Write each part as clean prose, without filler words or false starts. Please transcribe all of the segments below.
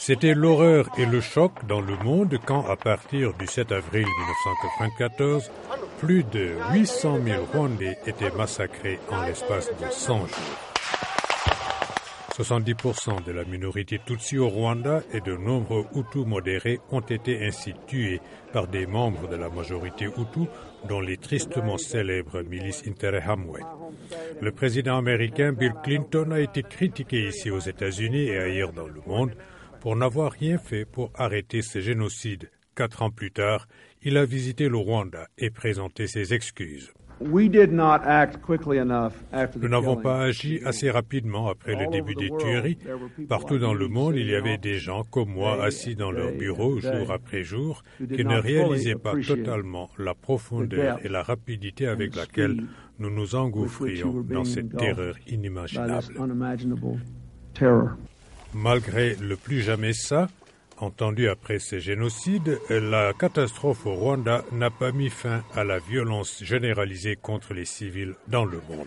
C'était l'horreur et le choc dans le monde quand, à partir du 7 avril 1994, plus de 800 000 Rwandais étaient massacrés en l'espace de 100 jours. 70% de la minorité Tutsi au Rwanda et de nombreux Hutus modérés ont été ainsi tués par des membres de la majorité Hutu, dont les tristement célèbres milices Interahamwe. Le président américain Bill Clinton a été critiqué ici aux États-Unis et ailleurs dans le monde pour n'avoir rien fait pour arrêter ce génocide. 4 ans plus tard, il a visité le Rwanda et présenté ses excuses. Nous n'avons pas agi assez rapidement après le début des tueries. Partout dans le monde, il y avait des gens comme moi assis dans leur bureau jour après jour qui ne réalisaient pas totalement la profondeur et la rapidité avec laquelle nous nous engouffrions dans cette terreur inimaginable. Malgré le plus jamais ça, entendu après ce génocide, la catastrophe au Rwanda n'a pas mis fin à la violence généralisée contre les civils dans le monde.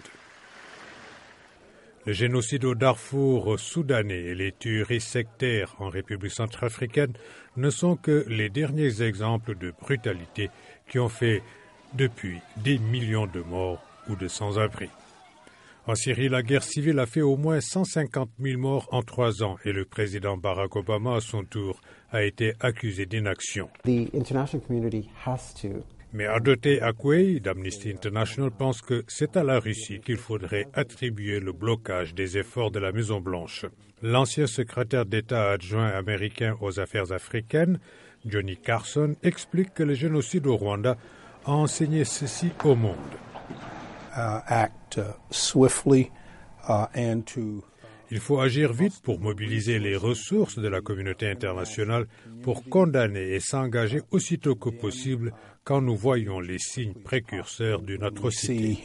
Le génocide au Darfour soudanais et les tueries sectaires en République centrafricaine ne sont que les derniers exemples de brutalité qui ont fait depuis des millions de morts ou de sans-abri. En Syrie, la guerre civile a fait au moins 150 000 morts en 3 ans et le président Barack Obama, à son tour, a été accusé d'inaction. Mais Adote Akwei d'Amnesty International pense que c'est à la Russie qu'il faudrait attribuer le blocage des efforts de la Maison-Blanche. L'ancien secrétaire d'État adjoint américain aux affaires africaines, Johnny Carson, explique que le génocide au Rwanda a enseigné ceci au monde. Il faut agir vite pour mobiliser les ressources de la communauté internationale pour condamner et s'engager aussitôt que possible quand nous voyons les signes précurseurs d'une atrocité.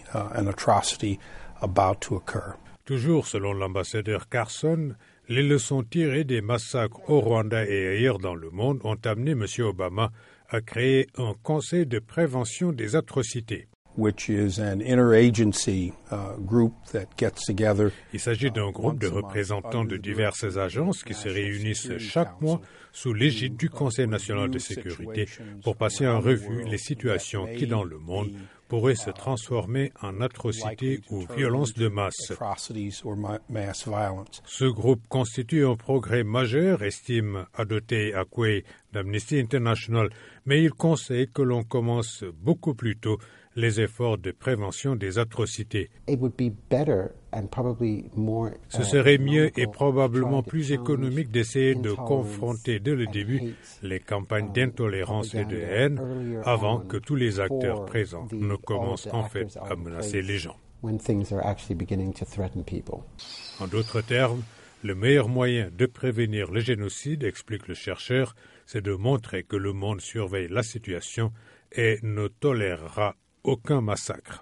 Toujours selon l'ambassadeur Carson, les leçons tirées des massacres au Rwanda et ailleurs dans le monde ont amené M. Obama à créer un conseil de prévention des atrocités. Il s'agit d'un groupe de représentants de diverses agences qui se réunissent chaque mois sous l'égide du Conseil national de sécurité pour passer en revue les situations qui, dans le monde, pourraient se transformer en atrocités ou violences de masse. Ce groupe constitue un progrès majeur, estime Adote Akwei d'Amnesty International, mais il conseille que l'on commence beaucoup plus tôt les efforts de prévention des atrocités. Ce serait mieux et probablement plus économique d'essayer de confronter dès le début les campagnes d'intolérance et de haine avant que tous les acteurs présents ne commencent en fait à menacer les gens. En d'autres termes, le meilleur moyen de prévenir le génocide, explique le chercheur, c'est de montrer que le monde surveille la situation et ne tolérera aucun massacre.